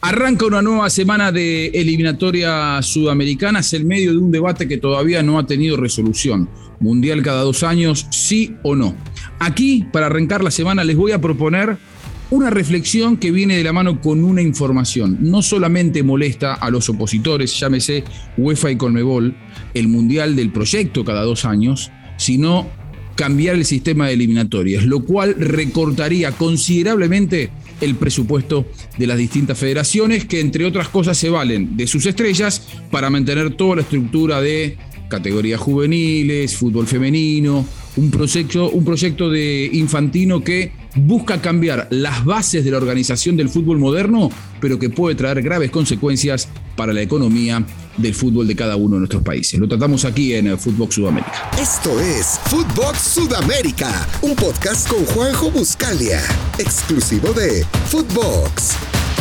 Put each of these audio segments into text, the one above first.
Arranca una nueva semana de eliminatoria sudamericanas en medio de un debate que todavía no ha tenido resolución. Mundial cada 2 años, sí o no. Aquí, para arrancar la semana, les voy a proponer una reflexión que viene de la mano con una información. No solamente molesta a los opositores, llámese UEFA y Conmebol, el Mundial del proyecto cada 2 años, sino cambiar el sistema de eliminatorias, lo cual recortaría considerablemente el presupuesto de las distintas federaciones que, entre otras cosas, se valen de sus estrellas para mantener toda la estructura de categorías juveniles, fútbol femenino, un proyecto de Infantino que busca cambiar las bases de la organización del fútbol moderno, pero que puede traer graves consecuencias para la economía del fútbol de cada uno de nuestros países. Lo tratamos aquí en Footbox Sudamérica. Esto es Footbox Sudamérica, un podcast con Juanjo Buscalia, exclusivo de Footbox.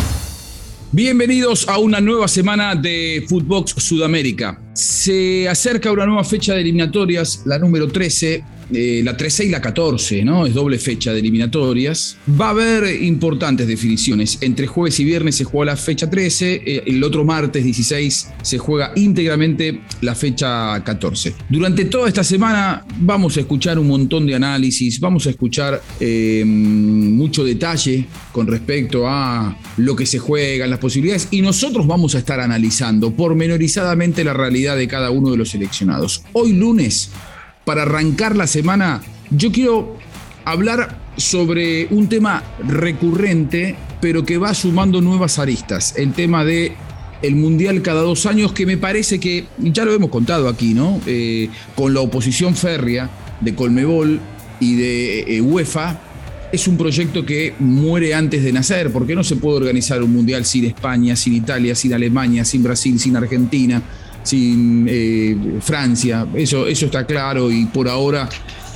Bienvenidos a una nueva semana de Footbox Sudamérica. Se acerca una nueva fecha de eliminatorias, la número 13, la 13 y la 14, ¿no? Es doble fecha de eliminatorias. Va a haber importantes definiciones. Entre jueves y viernes se juega la fecha 13, el otro martes 16 se juega íntegramente la fecha 14. Durante toda esta semana vamos a escuchar un montón de análisis, vamos a escuchar mucho detalle con respecto a lo que se juega, las posibilidades, y nosotros vamos a estar analizando pormenorizadamente la realidad de cada uno de los seleccionados. Hoy lunes, para arrancar la semana, yo quiero hablar sobre un tema recurrente, pero que va sumando nuevas aristas. El tema de el Mundial cada 2 años, que me parece que, ya lo hemos contado aquí, ¿no? Con la oposición férrea de Conmebol y de UEFA, es un proyecto que muere antes de nacer, porque no se puede organizar un Mundial sin España, sin Italia, sin Alemania, sin Brasil, sin Argentina, sin Francia. Eso está claro, y por ahora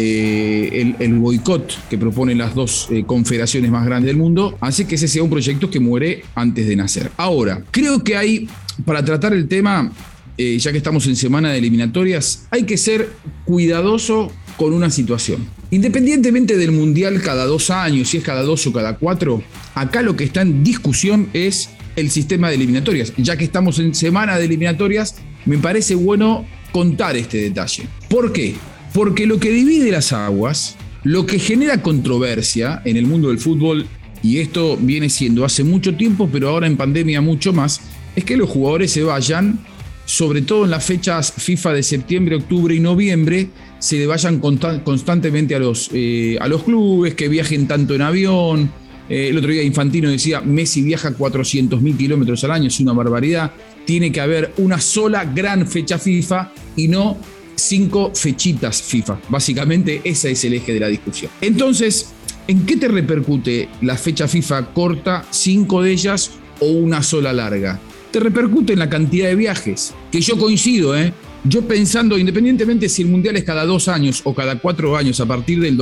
el boicot que proponen las dos confederaciones más grandes del mundo hace que ese sea un proyecto que muere antes de nacer. Ahora, creo que hay, para tratar el tema, ya que estamos en semana de eliminatorias, hay que ser cuidadoso con una situación. Independientemente del Mundial cada 2 años, si es cada 2 o cada 4, acá lo que está en discusión es el sistema de eliminatorias. Ya que estamos en semana de eliminatorias, me parece bueno contar este detalle. ¿Por qué? Porque lo que divide las aguas, lo que genera controversia en el mundo del fútbol, y esto viene siendo hace mucho tiempo, pero ahora en pandemia mucho más, es que los jugadores se vayan, sobre todo en las fechas FIFA de septiembre, octubre y noviembre, se le vayan constantemente a los clubes, que viajen tanto en avión. El otro día Infantino decía, Messi viaja 400.000 kilómetros al año, es una barbaridad. Tiene que haber una sola gran fecha FIFA y no 5 fechitas FIFA. Básicamente ese es el eje de la discusión. Entonces, ¿en qué te repercute la fecha FIFA corta, 5 de ellas, o una sola larga? Te repercute en la cantidad de viajes, que yo coincido, Yo pensando, independientemente si el Mundial es cada 2 años o cada 4 años a partir del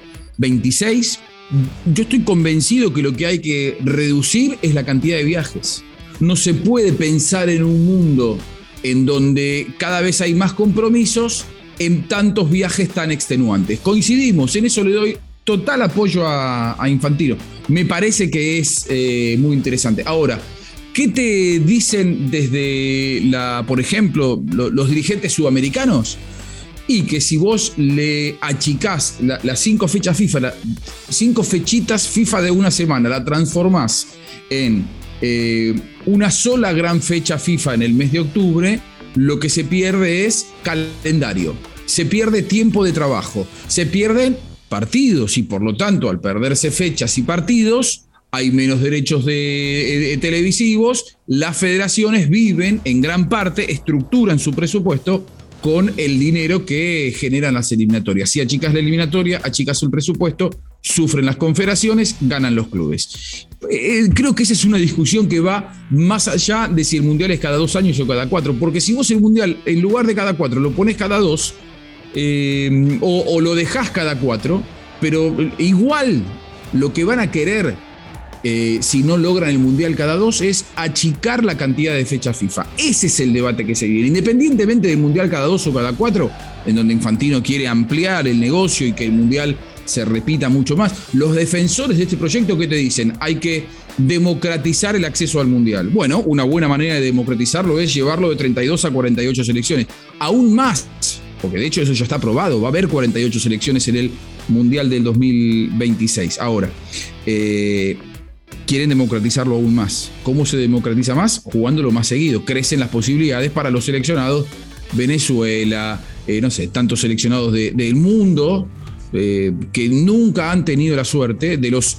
2026, yo estoy convencido que lo que hay que reducir es la cantidad de viajes. No se puede pensar en un mundo en donde cada vez hay más compromisos en tantos viajes tan extenuantes. Coincidimos, en eso le doy total apoyo a Infantino. Me parece que es muy interesante. Ahora, ¿qué te dicen desde por ejemplo, los dirigentes sudamericanos? Y que si vos le achicás las 5 fechas FIFA, 5 fechitas FIFA de una semana, la transformás en una sola gran fecha FIFA en el mes de octubre, lo que se pierde es calendario, se pierde tiempo de trabajo, se pierden partidos, y por lo tanto, al perderse fechas y partidos, hay menos derechos de televisivos. Las federaciones viven en gran parte, estructuran su presupuesto con el dinero que generan las eliminatorias. Si achicas la eliminatoria, achicas el presupuesto, sufren las confederaciones, ganan los clubes. Creo que esa es una discusión que va más allá de si el Mundial es cada 2 años o cada 4, porque si vos el Mundial, en lugar de cada 4, lo pones cada 2, o lo dejás cada 4, pero igual lo que van a querer, si no logran el Mundial cada 2, es achicar la cantidad de fechas FIFA. Ese es el debate que se viene. Independientemente del Mundial cada 2 o cada 4, en donde Infantino quiere ampliar el negocio y que el Mundial se repita mucho más. Los defensores de este proyecto, ¿qué te dicen? Hay que democratizar el acceso al Mundial. Bueno, una buena manera de democratizarlo es llevarlo de 32 a 48 selecciones. Aún más, porque de hecho eso ya está aprobado, va a haber 48 selecciones en el Mundial del 2026. Ahora, quieren democratizarlo aún más. ¿Cómo se democratiza más? Jugándolo más seguido. Crecen las posibilidades para los seleccionados. Venezuela, tantos seleccionados del mundo que nunca han tenido la suerte de los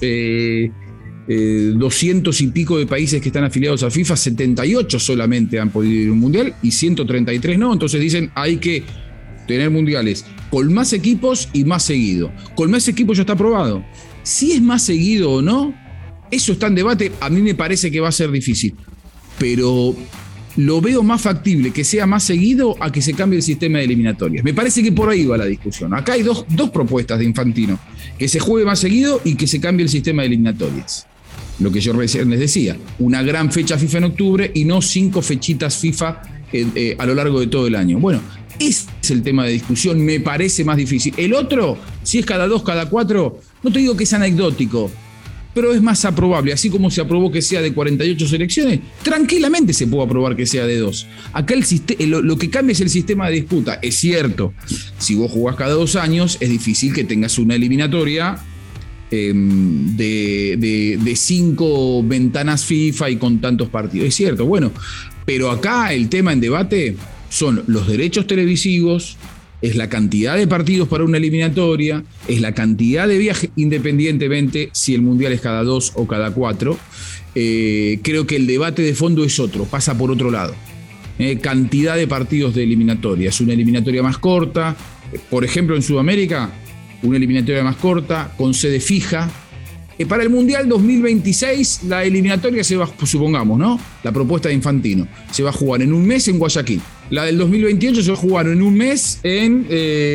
200 y pico de países que están afiliados a FIFA, 78 solamente han podido ir a un mundial y 133 no. Entonces dicen, hay que tener mundiales con más equipos y más seguido. Con más equipos ya está aprobado. Si es más seguido o no, eso está en debate. A mí me parece que va a ser difícil, pero lo veo más factible que sea más seguido a que se cambie el sistema de eliminatorias. Me parece que por ahí va la discusión. Acá hay dos propuestas de Infantino: que se juegue más seguido y que se cambie el sistema de eliminatorias. Lo que yo recién les decía, una gran fecha FIFA en octubre y no 5 fechitas FIFA a lo largo de todo el año. Bueno, ese es el tema de discusión, me parece más difícil. El otro, si es cada 2, cada 4, no te digo que es anecdótico, pero es más aprobable. Así como se aprobó que sea de 48 selecciones, tranquilamente se puede aprobar que sea de 2. Acá lo que cambia es el sistema de disputa. Es cierto, si vos jugás cada 2 años, es difícil que tengas una eliminatoria de 5 ventanas FIFA y con tantos partidos. Es cierto, bueno, pero acá el tema en debate son los derechos televisivos, es la cantidad de partidos para una eliminatoria, es la cantidad de viajes, independientemente si el mundial es cada 2 o cada 4. Creo que el debate de fondo es otro, pasa por otro lado. Cantidad de partidos de eliminatoria, es una eliminatoria más corta. Por ejemplo, en Sudamérica, una eliminatoria más corta, con sede fija. Para el Mundial 2026, la eliminatoria se va, supongamos, ¿no? La propuesta de Infantino, se va a jugar en un mes en Guayaquil. La del 2028 se va a jugar en un mes en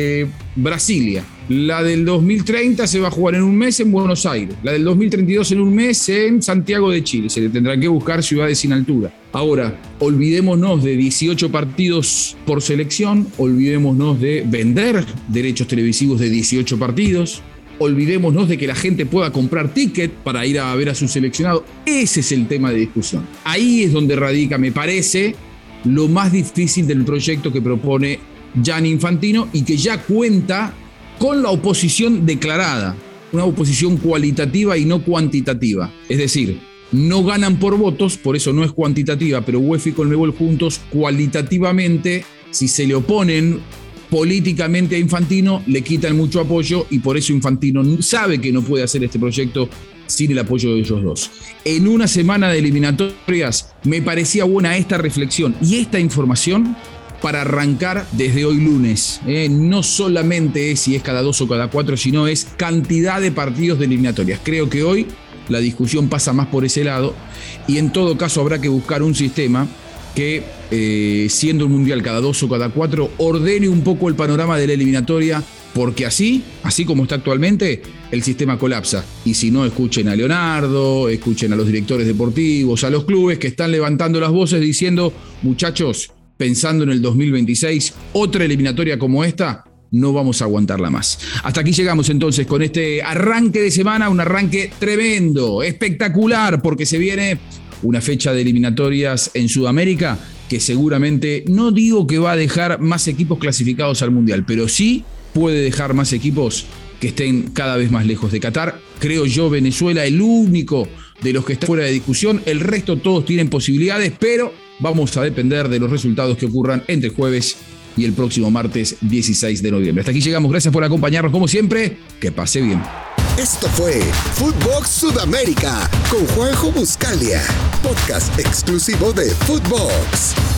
Brasilia. La del 2030 se va a jugar en un mes en Buenos Aires. La del 2032 en un mes en Santiago de Chile. Se le tendrá que buscar ciudades sin altura. Ahora, olvidémonos de 18 partidos por selección, olvidémonos de vender derechos televisivos de 18 partidos, olvidémonos de que la gente pueda comprar ticket para ir a ver a su seleccionado. Ese es el tema de discusión. Ahí es donde radica, me parece, lo más difícil del proyecto que propone Gianni Infantino y que ya cuenta con la oposición declarada, una oposición cualitativa y no cuantitativa. Es decir, no ganan por votos, por eso no es cuantitativa, pero UEFA y Conmebol juntos cualitativamente, si se le oponen políticamente a Infantino, le quitan mucho apoyo y por eso Infantino sabe que no puede hacer este proyecto sin el apoyo de ellos dos. En una semana de eliminatorias me parecía buena esta reflexión y esta información para arrancar desde hoy lunes. No solamente es si es cada 2 o cada 4, sino es cantidad de partidos de eliminatorias. Creo que hoy la discusión pasa más por ese lado y en todo caso habrá que buscar un sistema que, siendo el Mundial cada 2 o cada 4, ordene un poco el panorama de la eliminatoria, porque así como está actualmente, el sistema colapsa. Y si no, escuchen a Leonardo, escuchen a los directores deportivos, a los clubes que están levantando las voces diciendo, muchachos, pensando en el 2026, otra eliminatoria como esta, no vamos a aguantarla más. Hasta aquí llegamos entonces con este arranque de semana, un arranque tremendo, espectacular, porque se viene una fecha de eliminatorias en Sudamérica que seguramente, no digo que va a dejar más equipos clasificados al Mundial, pero sí puede dejar más equipos que estén cada vez más lejos de Qatar. Creo yo, Venezuela, el único de los que está fuera de discusión. El resto todos tienen posibilidades, pero vamos a depender de los resultados que ocurran entre jueves y el próximo martes 16 de noviembre. Hasta aquí llegamos. Gracias por acompañarnos como siempre. Que pase bien. Esto fue Footbox Sudamérica con Juanjo Buscalia, podcast exclusivo de Footbox.